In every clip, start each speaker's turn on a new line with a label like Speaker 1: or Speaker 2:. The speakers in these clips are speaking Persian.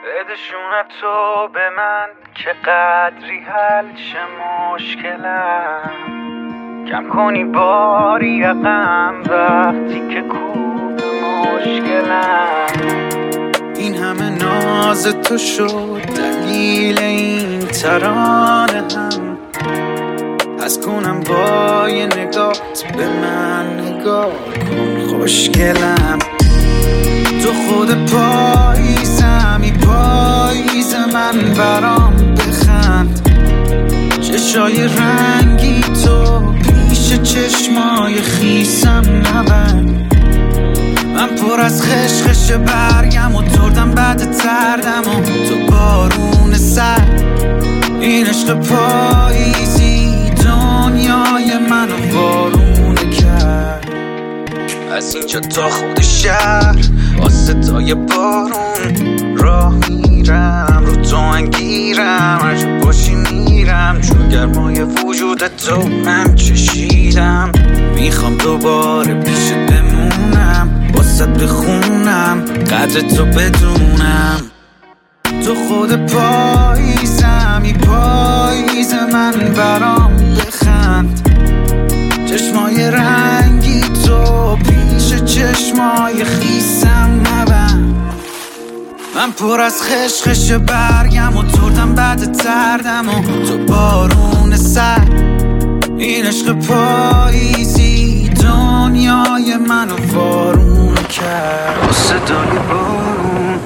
Speaker 1: بدشون تو به من که قدری حل شه مشکلم، کم کنی باری یقم وقتی که کوب مشکلم. این همه ناز تو شد دلیل این ترانه هم، از کنم با یه نگاهت به من نگاه کن خوشگلم. تو خود پاییزمی پاییز من برام بخند، چشای رنگی تو پیش چشمای خیسم نبند. من پر از خشخش برگم و تردم بعد تردم و تو بارون سر. این عشق پاییزی دنیای منو وارونه کرد، از اینجا تا خود شهر با صدای بارون راه میرم، رو تو انگیرم، هر جا باشی میرم، چون گرمای وجود تو من چشیدم. میخوام دوباره پیشت بمونم، واسه بخونم قدر تو بدونم. تو خود پاییزمی پاییز من برام بخند، چشمای رنگی تو پیش چشمای خیسم نبند. من پر از خشخش برگم و تردم بعد تردم و تو بارون سر. این عشق پاییزی دنیای منو وارون کرد، با صدای بارون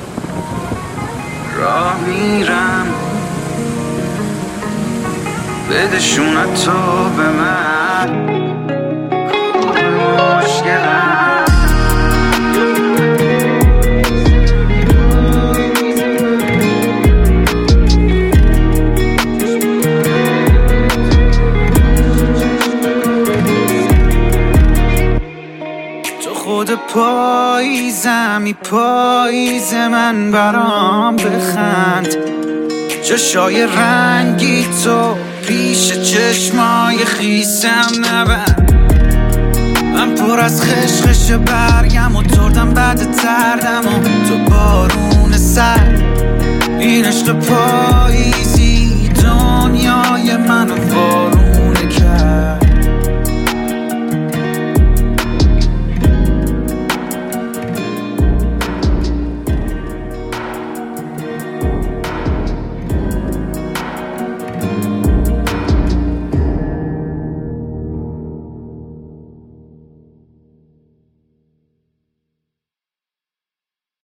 Speaker 1: راه میرم، بدشون تو به من مشکلم. تو خود پاییزمی پاییز من برام بخند، چشای رنگی تو پیش چشمای خیسم نبند. من پر از خشخش برگم و تردم بعد تردم و تو بارون سر. این عشق پاییزی